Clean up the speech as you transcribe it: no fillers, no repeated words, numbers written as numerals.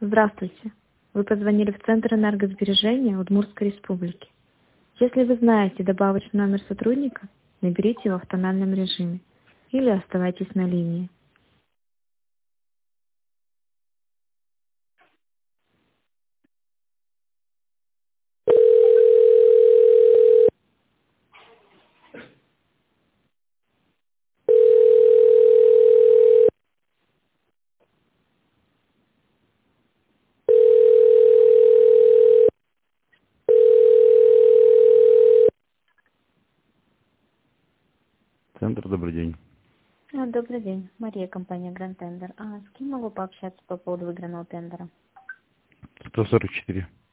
Здравствуйте. Вы позвонили в Центр энергосбережения Удмуртской Республики. Если вы знаете добавочный номер сотрудника, наберите его в тональном режиме или оставайтесь на линии. Центр, добрый день. Добрый день. Мария, компания Grand Tender. С кем могу пообщаться по поводу выигранного тендера? 144.